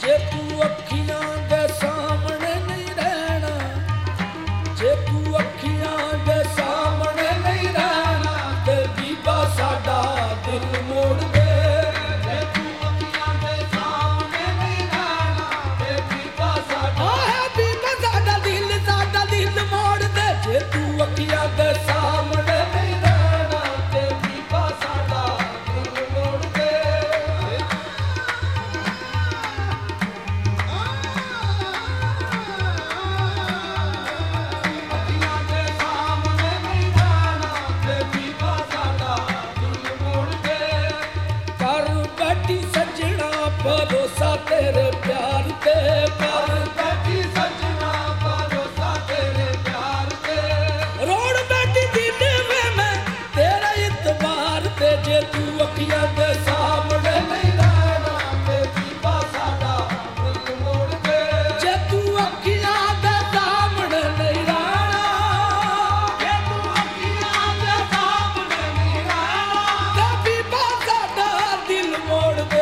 ਜੇ ਤੂੰ ਅੱਖੀਆਂ ਦੇ ਸਾਹਮਣੇ ਨਹੀਂ ਰਹਿਣਾ, ਜੇ ਤੂੰ ਅੱਖੀਆਂ ਦੇ ਸਾਹਮਣੇ ਨਹੀਂ ਰਹਿਣਾ, ਤੇ ਬੀਬਾ ਸਾਡਾ ਦਿਲ ਮੋੜ ਦੇ। ਜੇ ਤੂੰ ਅੱਖੀਆਂ ਦੇ ਸਾਹਮਣੇ ਨਹੀਂ ਰਹਿਣਾ, ਤੇ ਬੀਬਾ ਸਾਡਾ ਬੀਬਾ ਸਾਡਾ ਦਿਲ ਮੋੜ ਦੇ। ਜੇ ਤੂੰ ਅੱਖੀਆਂ ਦੇ ਸਾਹਮਣੇ ਨਹੀਂ ਰਹਿਣਾ, ਤੇ ਬੀਬਾ ਸਾਡਾ ਦਿਲ ਮੋੜ ਦੇ। ਭਰੋਸਾ ਤੇਰੇ ਪਿਆਰ ਤੇ, ਕਰ ਬੈਠੀ ਸੱਜਣਾ ਭਰੋਸਾ ਤੇਰੇ ਪਿਆਰ ਤੇ। ਰੋੜ ਬੈਠੀ ਦਿਲ ਵੇ ਮੈਂ ਤੇਰਾ ਇਤਬਾਰ ਤੇ। ਜੇ ਤੂੰ ਅੱਖੀਆਂ ਦੇ ਸਾਹਮਣੇ ਨਹੀਂ ਰਹਿਣਾ, ਤੇ ਬੀਬਾ ਸਾਡਾ ਦਿਲ ਮੋੜ ਦੇ। ਜੇ ਤੂੰ ਅੱਖੀਆਂ ਦੇ ਸਾਹਮਣੇ ਨਹੀਂ ਰਹਿਣਾ, ਜੇ ਤੂੰ ਅੱਖੀਆਂ ਦੇ ਸਾਹਮਣੇ ਨਹੀਂ ਰਹਿਣਾ, ਤੇ ਬੀਬਾ ਸਾਡਾ ਦਿਲ ਮੋੜ ਦੇ।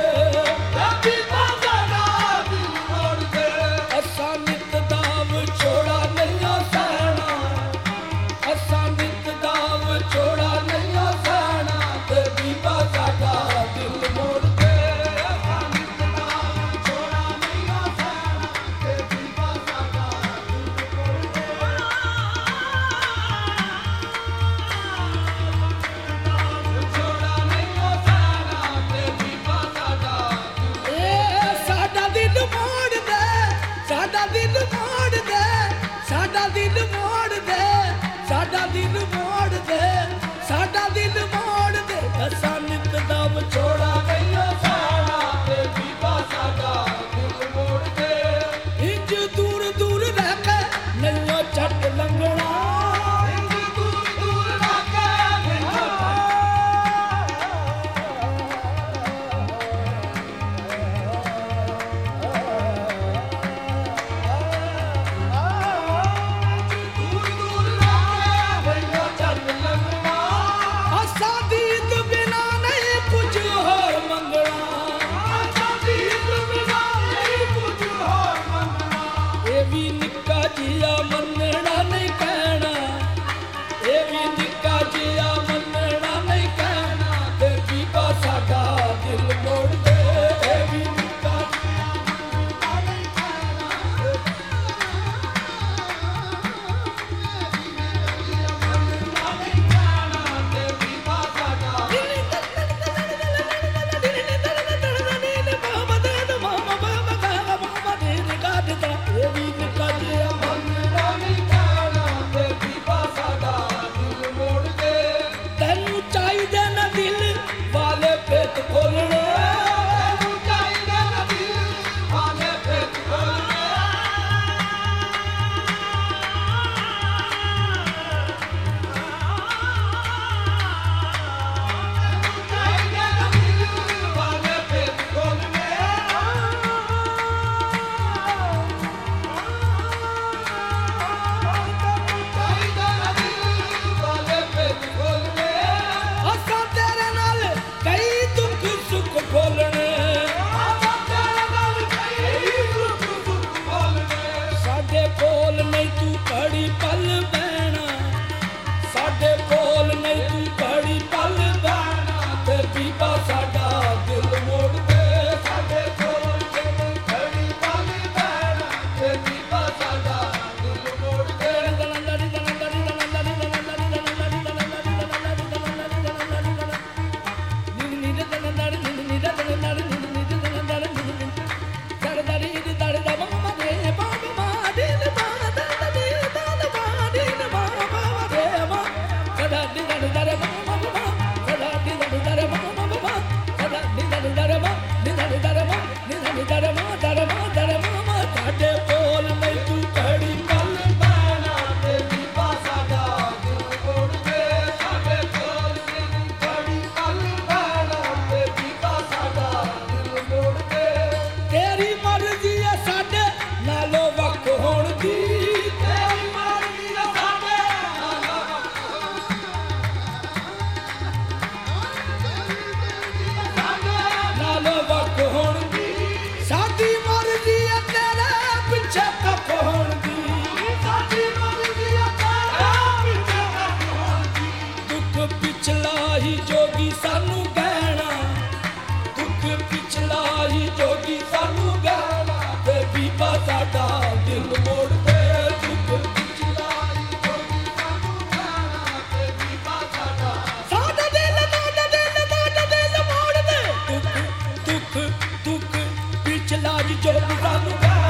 ਸਾਡੀ ਮਰ ਅੱਜ ਜੋਗੀ ਸਾਨੂੰ